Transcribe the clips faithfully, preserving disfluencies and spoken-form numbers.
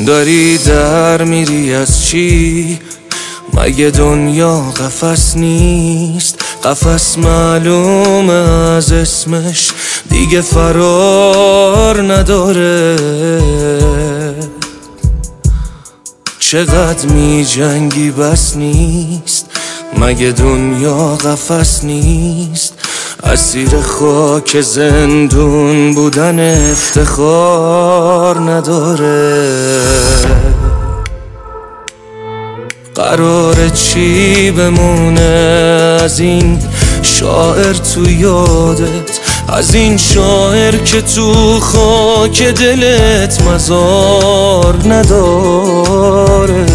داری در میری از چی؟ مگه دنیا قفس نیست؟ قفس معلومه از اسمش دیگه فرار نداره. چقدر می جنگی بس نیست؟ مگه دنیا قفس نیست؟ اسیر خاک زندون بودن افتخار نداره. قراره چی بمونه از این شاعر تو یادت؟ از این شاعر که تو خاک دلت مزار نداره.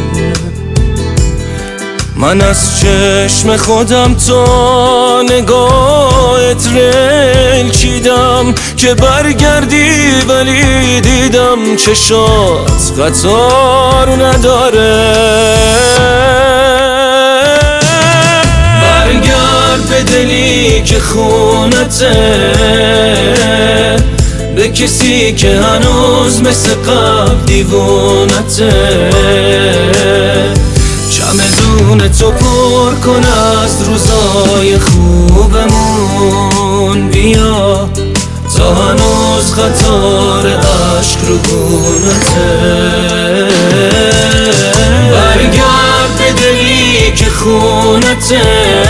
من از چشم خودم تا نگاهت ریل چیدم که برگردی، ولی دیدم چشات قطار نداره. برگرد به دلی که خونته، به کسی که هنوز مثل قبل دیوونته. چمدون تو پر کن از روزای خوبمون، بیا تا هنوز قطار عشق رو گونته. برگرد به دلی که خونته،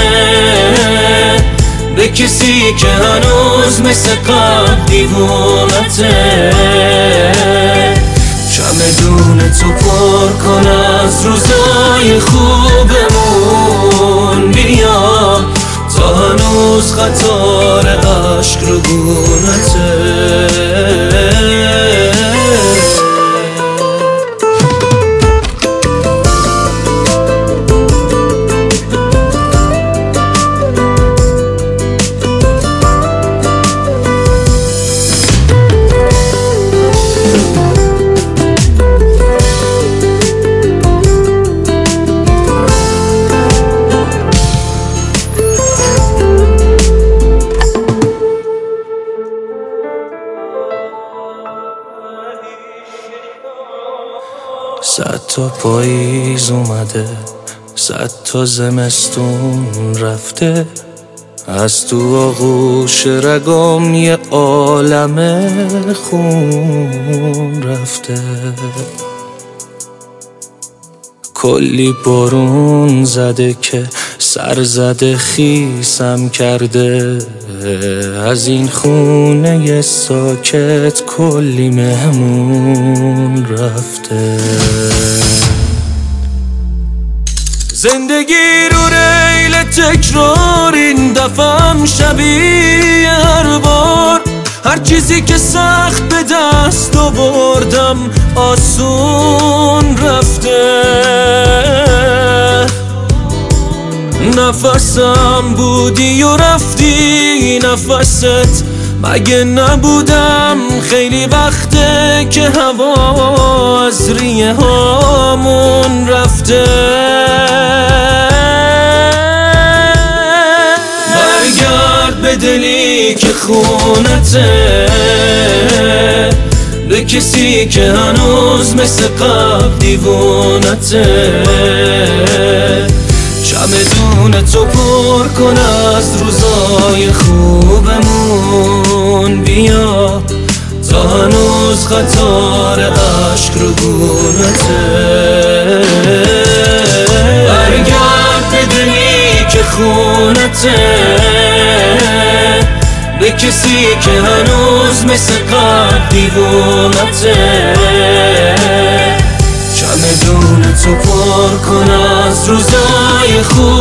به کسی که هنوز مثل قبل دیوونته. چمدون تو پر کن از روزای خوبمون، بیا تا هنوز قطار عشق رو گونته. صد تا پاییز اومده، صد تا زمستون رفته، از تو آغوش رگام یه عالم خون رفته. کلی بارون زده که سر زده خیسم کرده، از این خونه ساکت کلی مهمون رفته. زندگی رو ریل تکرار، این دفعم شبیه هر بار. هر چیزی که سخت به دست آوردم آسون رفته. نفسم بودی و رفتی نفست، مگه نبودم خیلی وقته که هوا از ریه هامون رفته. برگرد به دلی که خونته، به کسی که هنوز مثل قبل دیوونته. چمدون تو پر کن از روزای خوبمون، بیا تا هنوز قطار عشق رو گونته. برگرد به دلی که خونته، به کسی که هنوز مثل قبل دیوونته. چمدون تو پر کن از روزای خوب